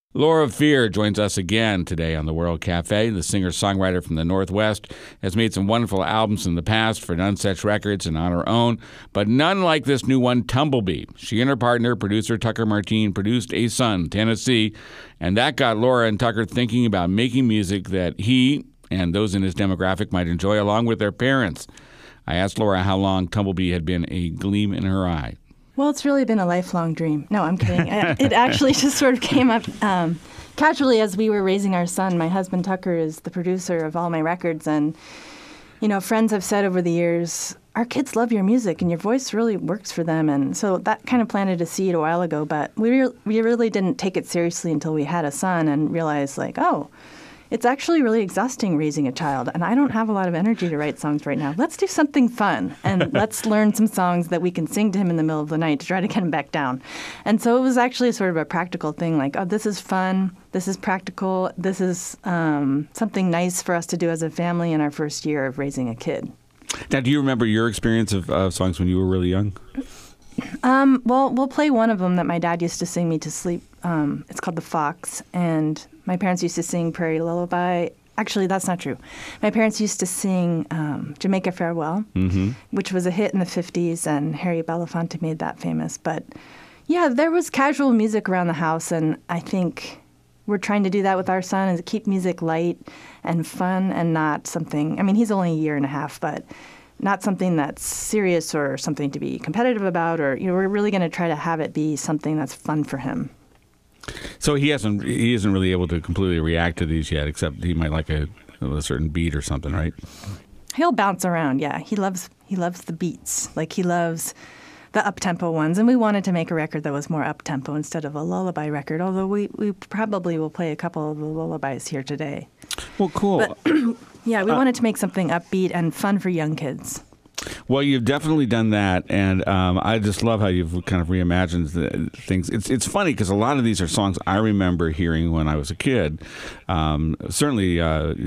Laura Fear joins us again today on the World Cafe. The singer-songwriter from the Northwest has made some wonderful albums in the past for Nonesuch Records and on her own, but none like this new one, Tumblebee. She and her partner, producer Tucker Martine, produced A Son, Tennessee, and that got Laura and Tucker thinking about making music that he and those in his demographic might enjoy along with their parents. I asked Laura how long Tumblebee had been a gleam in her eye. Well, it's really been a lifelong dream. No, I'm kidding. It actually just sort of came up casually as we were raising our son. My husband, Tucker, is the producer of all my records. And, you know, friends have said over the years, our kids love your music and your voice really works for them. And so that kind of planted a seed a while ago. But we really didn't take it seriously until we had a son and realized, like, oh, it's actually really exhausting raising a child, and I don't have a lot of energy to write songs right now. Let's do something fun, and let's learn some songs that we can sing to him in the middle of the night to try to get him back down. And so it was actually sort of a practical thing, like, oh, this is fun, this is practical, this is something nice for us to do as a family in our first year of raising a kid. Now, do you remember your experience of songs when you were really young? Well, we'll play one of them that my dad used to sing me to sleep. It's called The Fox, and my parents used to sing Prairie Lullaby. Actually, that's not true. My parents used to sing Jamaica Farewell, which was a hit in the 50s, and Harry Belafonte made that famous. But, yeah, there was casual music around the house, and I think we're trying to do that with our son, is keep music light and fun and not something – I mean, he's only a year and a half, but not something that's serious or something to be competitive about, or, you know, we're really going to try to have it be something that's fun for him. So he isn't really able to completely react to these yet, except he might like a certain beat or something, right? He'll bounce around, yeah. He loves the beats. Like, he loves the up-tempo ones. And we wanted to make a record that was more up-tempo instead of a lullaby record, although we probably will play a couple of the lullabies here today. Well, cool. But, yeah, we wanted to make something upbeat and fun for young kids. Well, you've definitely done that, and I just love how you've kind of reimagined things. It's funny because a lot of these are songs I remember hearing when I was a kid. Certainly,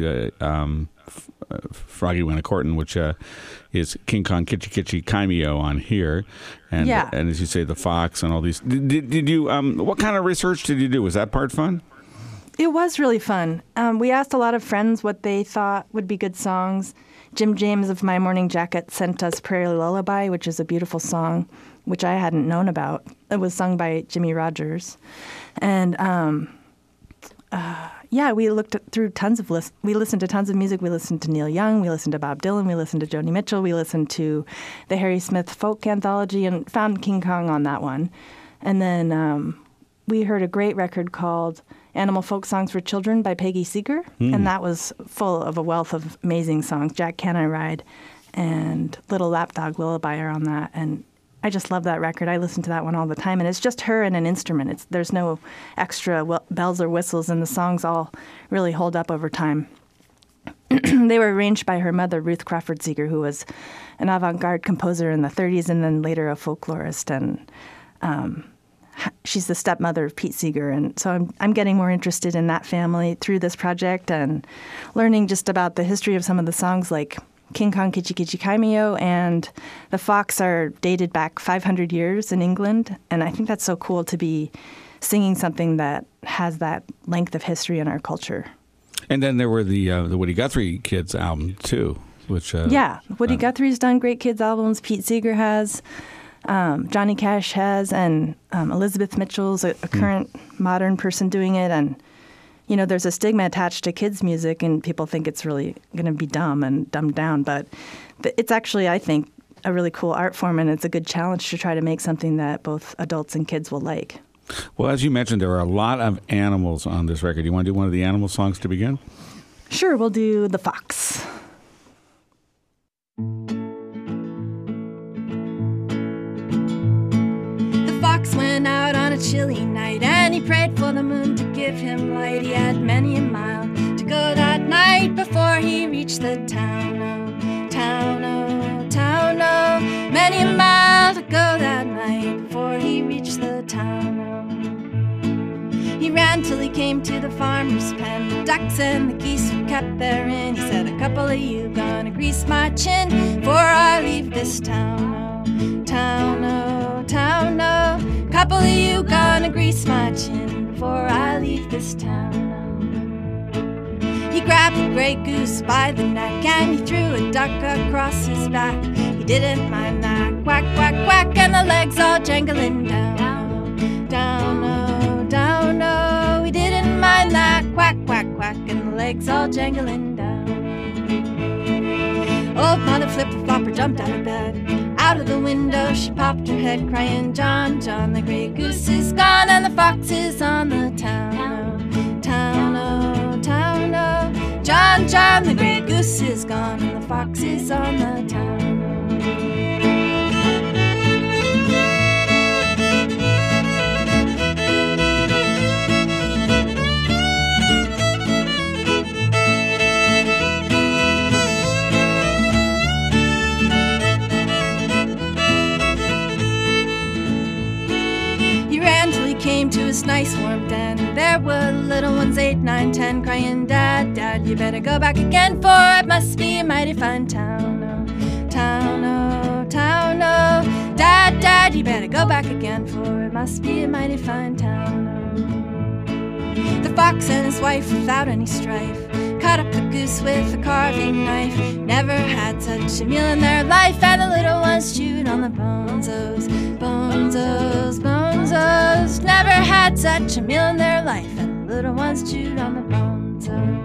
Froggy Went A-Courtin', which is King Kong Kitchi Kitchi Cameo on here, and as you say, The Fox and all these. Did you? What kind of research did you do? Was that part fun? It was really fun. We asked a lot of friends what they thought would be good songs. Jim James of My Morning Jacket sent us Prairie Lullaby, which is a beautiful song, which I hadn't known about. It was sung by Jimmy Rogers. And, we looked through we listened to tons of music. We listened to Neil Young. We listened to Bob Dylan. We listened to Joni Mitchell. We listened to the Harry Smith Folk Anthology and found King Kong on that one. And then we heard a great record called Animal Folk Songs for Children by Peggy Seeger, and that was full of a wealth of amazing songs. Jack Can I Ride and Little Lapdog Lullaby are on that, and I just love that record. I listen to that one all the time, and it's just her and an instrument. There's no extra bells or whistles, and the songs all really hold up over time. They were arranged by her mother, Ruth Crawford Seeger, who was an avant-garde composer in the 30s and then later a folklorist, and she's the stepmother of Pete Seeger, and so I'm getting more interested in that family through this project and learning just about the history of some of the songs, like King Kong Kitchi Kitchi Cameo and The Fox are dated back 500 years in England, and I think that's so cool to be singing something that has that length of history in our culture. And then there were the Woody Guthrie Kids album too, which Woody Guthrie's done great kids albums. Pete Seeger has. Johnny Cash has, and Elizabeth Mitchell's a current modern person doing it. And, you know, there's a stigma attached to kids' music, and people think it's really going to be dumb and dumbed down. But it's actually, I think, a really cool art form, and it's a good challenge to try to make something that both adults and kids will like. Well, as you mentioned, there are a lot of animals on this record. You want to do one of the animal songs to begin? Sure, we'll do The Fox. Fox went out on a chilly night, and he prayed for the moon to give him light. He had many a mile to go that night before he reached the town. Oh, town, oh, town, oh. Many a mile to go that night before he reached the town. Oh. He ran till he came to the farmer's pen. The ducks and the geese were kept therein. He said, "A couple of you gonna grease my chin before I leave this town. Oh, town, oh, town, oh. Couple of you gonna grease my chin before I leave this town. He grabbed the gray goose by the neck and he threw a duck across his back. He didn't mind that. Quack, quack, quack, and the legs all jangling down. Down, oh, down, oh. He didn't mind that. Quack, quack, quack, and the legs all jangling down. Old Mother Flipper-Flopper jumped out of bed. Out of the window she popped her head, crying, John, John, the gray goose is gone and the fox is on the town, oh, town, oh, town, oh. John, John, the gray goose is gone and the fox is on the town, oh. Came to his nice warm den. There were little ones 8, 9, 10 crying, Dad, Dad, you better go back again, for it must be a mighty fine town, oh, town, oh, town, oh. Dad, Dad, you better go back again, for it must be a mighty fine town, oh. The fox and his wife, without any strife, cut up the goose with a carving knife. Never had such a meal in their life, and the little ones chewed on the bonzos, bonzos, bonzos. Never had such a meal in their life, and the little ones chewed on the bonzos.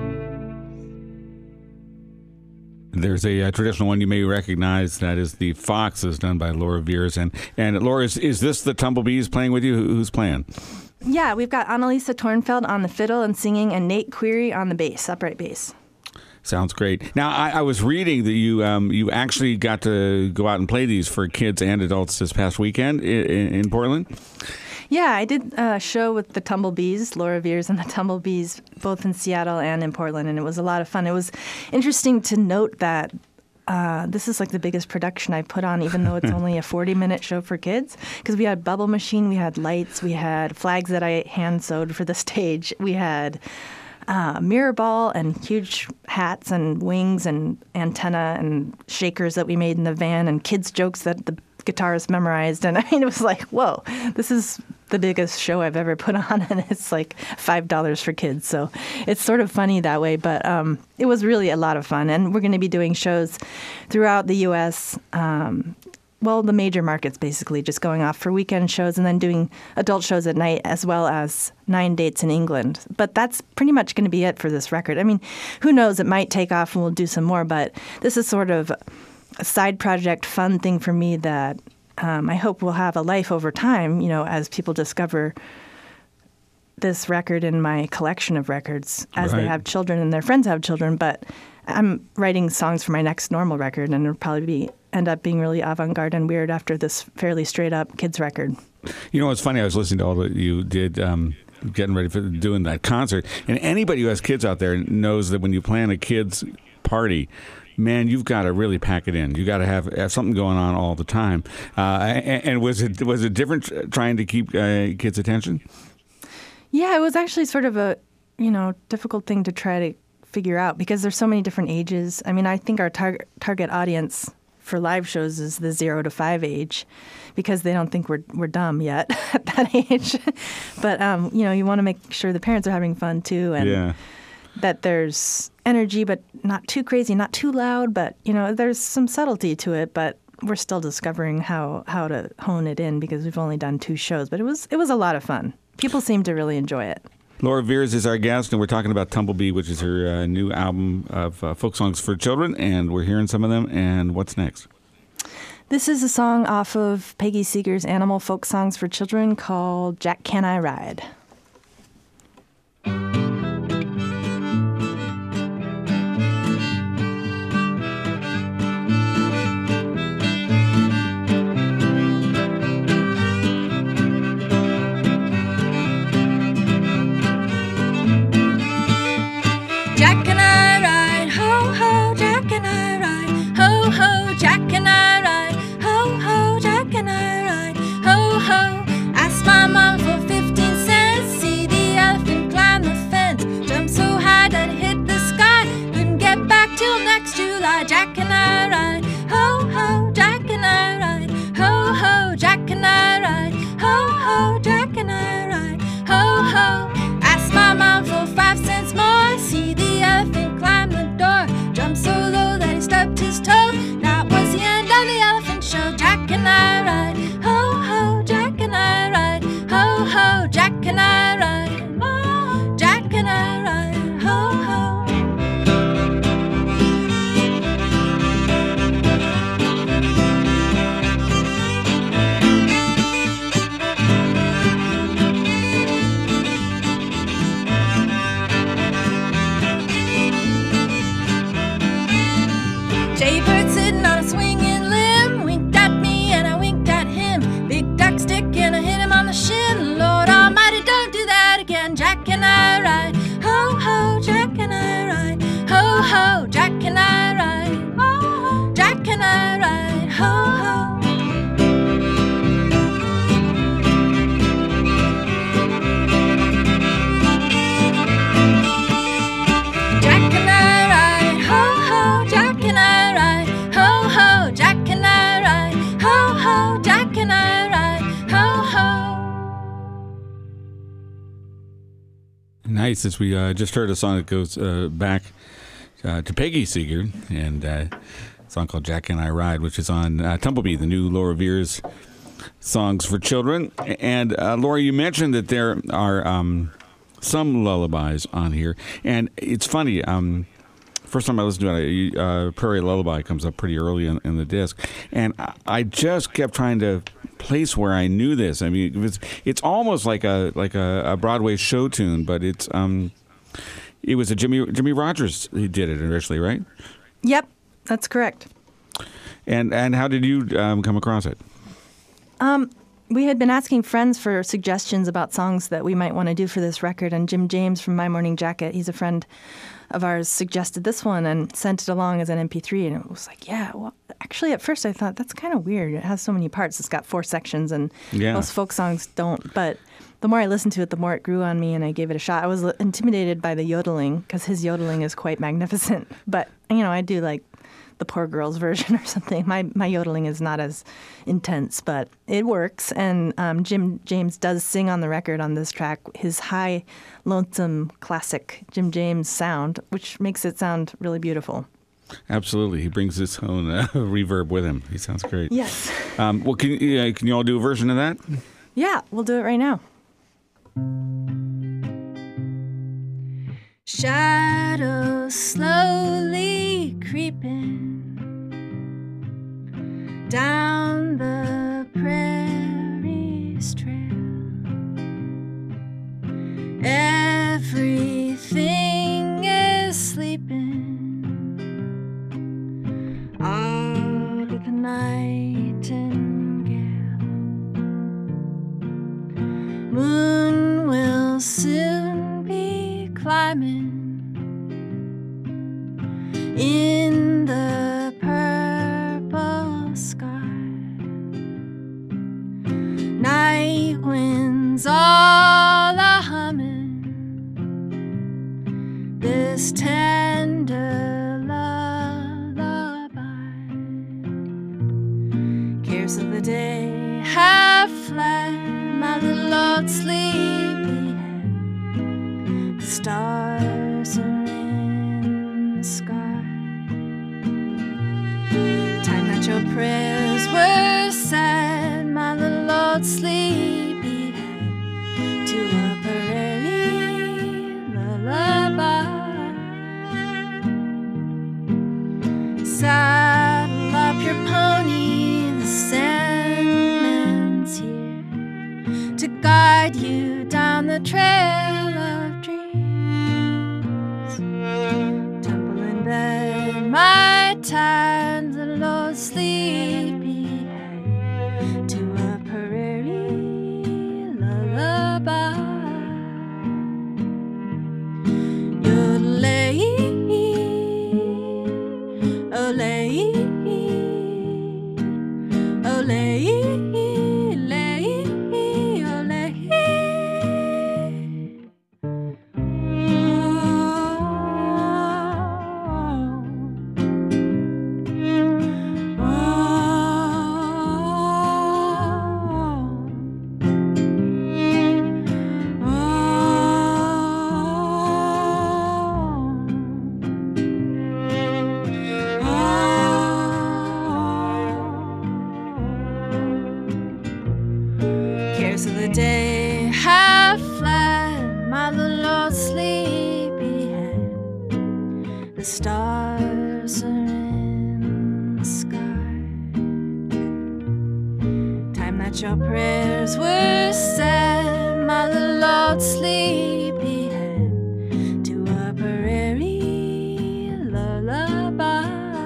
There's a traditional one you may recognize, that is The Foxes, done by Laura Veirs. And Laura, is this the Tumblebees playing with you? Who's playing? Yeah, we've got Annalisa Tornfeld on the fiddle and singing, and Nate Query on the bass, upright bass. Sounds great. Now, I was reading that you actually got to go out and play these for kids and adults this past weekend in Portland. Yeah, I did a show with the Tumblebees, Laura Veirs and the Tumblebees, both in Seattle and in Portland, and it was a lot of fun. It was interesting to note that this is like the biggest production I put on, even though it's only a 40-minute show for kids, because we had bubble machine, we had lights, we had flags that I hand-sewed for the stage, we had mirror ball and huge hats and wings and antenna and shakers that we made in the van and kids' jokes that the guitarist memorized. And I mean, it was like, whoa, this is the biggest show I've ever put on, and it's like $5 for kids. So it's sort of funny that way, but it was really a lot of fun. And we're going to be doing shows throughout the U.S., well, the major markets, basically, just going off for weekend shows and then doing adult shows at night, as well as 9 dates in England. But that's pretty much going to be it for this record. I mean, who knows? It might take off and we'll do some more, but this is sort of a side project, fun thing for me that I hope will have a life over time, you know, as people discover this record in my collection of records as they have children and their friends have children. But I'm writing songs for my next normal record, and it'll probably end up being really avant-garde and weird after this fairly straight-up kids record. You know, it's funny. I was listening to all that you did, getting ready for doing that concert. And anybody who has kids out there knows that when you plan a kids party, man, you've got to really pack it in. You got to have something going on all the time. And was it different trying to keep kids' attention? Yeah, it was actually sort of a difficult thing to try to figure out because there's so many different ages. I mean, I think our target audience for live shows is the 0 to 5 age, because they don't think we're dumb yet at that age. But you want to make sure the parents are having fun too, and that there's energy, but not too crazy, not too loud. But there's some subtlety to it. But we're still discovering how to hone it in because we've only done 2 shows. But it was a lot of fun. People seem to really enjoy it. Laura Veirs is our guest, and we're talking about Tumblebee, which is her new album of folk songs for children, and we're hearing some of them. And what's next? This is a song off of Peggy Seeger's Animal Folk Songs for Children called Jack Can I Ride? Jack and I ride, ho ho, Jack and I ride, ho ho, Jack and I ride, ho ho, Jack and I ride, ho ho. Jack and I ride. Ho, ho, Jack and I ride. Ho, ho, Jack and I ride. Ho, Jack and I ride. Ho, ho. Jack and I ride. Ho, ho, Jack and I ride. Ho, ho, Jack and I ride. Ho, ho, Jack and I ride. Ho, ho. Nice. As we just heard a song that goes back to Peggy Seeger, and a song called Jack and I Ride, which is on Tumblebee, the new Laura Veirs songs for children. And Laura, you mentioned that there are some lullabies on here, and it's funny. First time I listened to it, Prairie Lullaby comes up pretty early in the disc, and I just kept trying to place where I knew this. I mean, it's almost like a Broadway show tune, but it was a Jimmy Rogers who did it originally, right? Yep, that's correct. And how did you come across it? We had been asking friends for suggestions about songs that we might want to do for this record, and Jim James from My Morning Jacket, he's a friend of ours, suggested this one and sent it along as an MP3, and it was like, yeah, well, actually at first I thought, that's kind of weird. It has so many parts. It's got 4 sections, and most folk songs don't, but the more I listened to it, the more it grew on me, and I gave it a shot. I was intimidated by the yodeling, because his yodeling is quite magnificent, but, I do like the Poor Girls version or something. My yodeling is not as intense, but it works. And Jim James does sing on the record on this track his high, lonesome, classic Jim James sound, which makes it sound really beautiful. Absolutely. He brings his own reverb with him. He sounds great. Yes. Well, can you all do a version of that? Yeah, we'll do it right now. Shadows slowly creeping down the prairie's trail. Everything is sleeping out of the nightingale. Moon will soon be climbing in the purple sky. Night winds all a-humming this tender lullaby. Cares of the day have fled, my little old sleepy head. The stars are in the sky. Time that your prayers were said, my little old sleepy head, to a prairie lullaby. Saddle up your pony, the Sandman's here to guide you down the trail of dreams. Tumble in bed, my tired little old sleepy head, to a prairie lullaby. Yodelay, olay, olay, lay, olay. Cares of the day have fled, my little old sleepy head. The stars are in the sky. Time that your prayers were said, my little old sleepy head, to a prairie lullaby.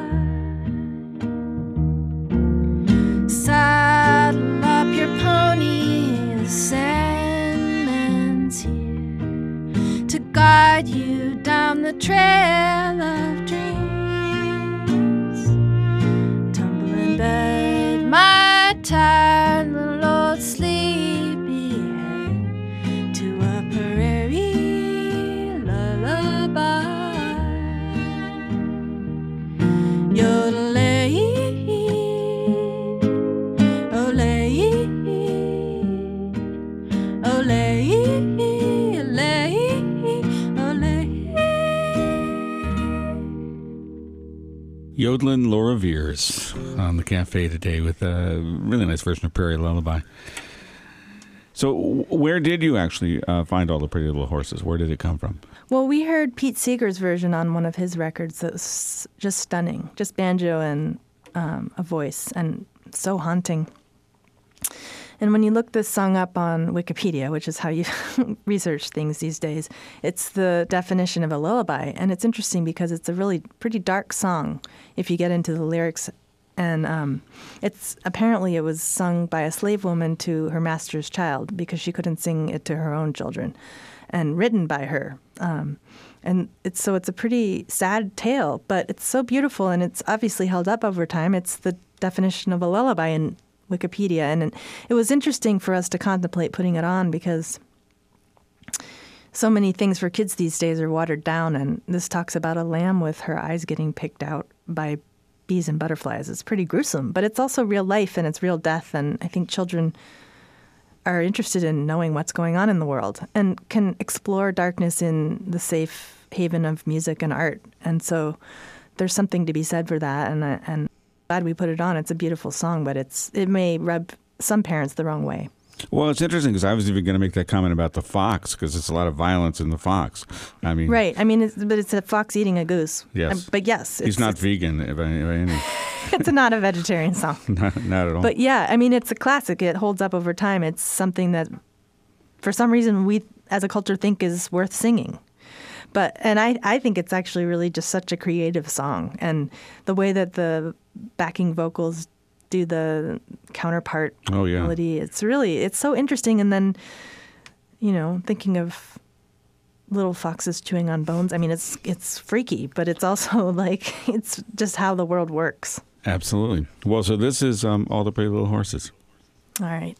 Saddle up your pony, the Sandman's here to guide you down the trail of dreams. Tumble in bed, my tired little old sleepy head, to a prairie lullaby. Yodelay, olay, olay, olay, olay. Yodeling Laura Veers on the cafe today with a really nice version of Prairie Lullaby. So where did you actually find All the Pretty Little Horses? Where did it come from? Well, we heard Pete Seeger's version on one of his records that was just stunning, just banjo and a voice, and so haunting. And when you look this song up on Wikipedia, which is how you research things these days, it's the definition of a lullaby. And it's interesting because it's a really pretty dark song if you get into the lyrics. And apparently it was sung by a slave woman to her master's child because she couldn't sing it to her own children, and written by her. And it's a pretty sad tale, but it's so beautiful, and it's obviously held up over time. It's the definition of a lullaby in Wikipedia, and it was interesting for us to contemplate putting it on because so many things for kids these days are watered down, and this talks about a lamb with her eyes getting picked out by bees and butterflies. It's pretty gruesome, but it's also real life and it's real death, and I think children are interested in knowing what's going on in the world and can explore darkness in the safe haven of music and art. And so there's something to be said for that, and glad we put it on. It's a beautiful song, but it may rub some parents the wrong way. Well, it's interesting because I was even going to make that comment about the fox because it's a lot of violence in the fox. I mean, right. I mean, it's a fox eating a goose. Yes. But yes. He's not vegan by any. It's not a vegetarian song. Not at all. But yeah, I mean, it's a classic. It holds up over time. It's something that, for some reason, we as a culture think is worth singing. And I think it's actually really just such a creative song. And the way that the backing vocals do the counterpart melody, it's so interesting. And then, thinking of little foxes chewing on bones. I mean, it's freaky, but it's also like, it's just how the world works. Absolutely. Well, so this is All the Pretty Little Horses. All right.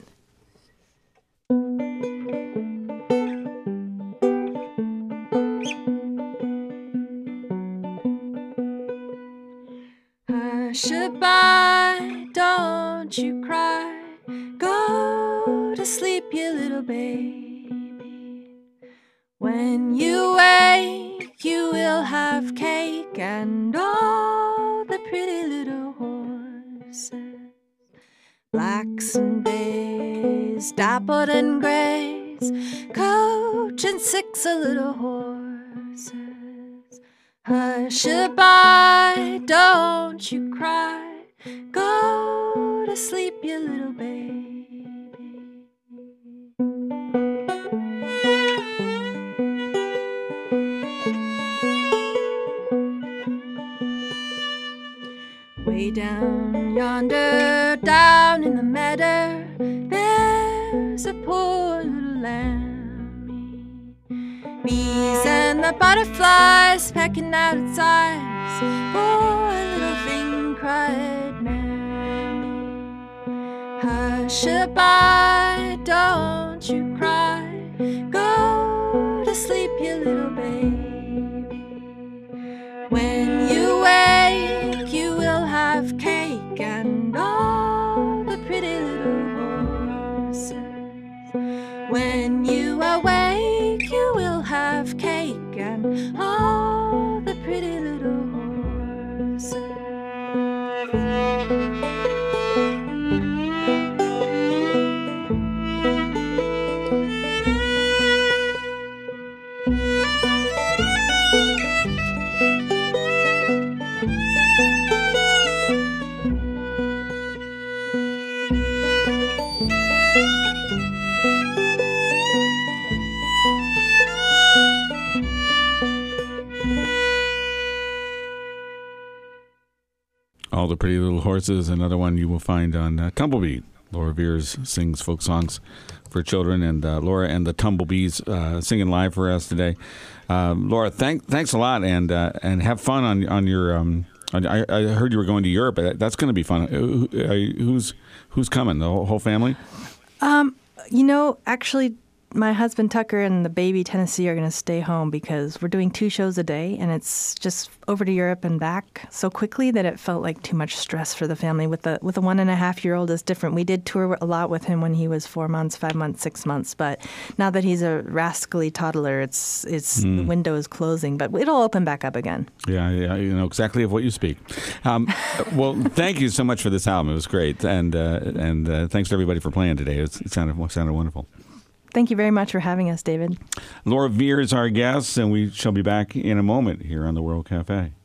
Hush-a-bye, don't you cry. Go to sleep, you little baby. When you wake, you will have cake and all the pretty little horses. Blacks and bays, dappled and grays, coach and 6 little horses. Hush-a-bye, don't you cry. Go to sleep, you little baby. Way down yonder, down in the meadow, there's a poor little lamb. Bees and the butterflies pecking out its eyes. Poor little thing, cried Mary. Hush-a-bye, don't you cry. Go to sleep, you little baby. When you wake, you will have cake and all the pretty little horses. When you awake, you will have cake and all the pretty little horses. All the Pretty Little Horses, another one you will find on Tumblebeat Laura Veers sings folk songs for children, and Laura and the Tumblebees singing live for us today. Laura, thanks a lot, and have fun on your. I heard you were going to Europe. That's going to be fun. Who's coming? The whole family? Actually, my husband Tucker and the baby Tennessee are going to stay home because we're doing 2 shows a day, and it's just over to Europe and back so quickly that it felt like too much stress for the family. With a 1.5-year-old, is different. We did tour a lot with him when he was 4 months, 5 months, 6 months, but now that he's a rascally toddler, the window is closing, but it'll open back up again. Yeah, you know exactly of what you speak. Well, thank you so much for this album. It was great, and thanks to everybody for playing today. It sounded wonderful. Thank you very much for having us, David. Laura Veers is our guest, and we shall be back in a moment here on the World Cafe.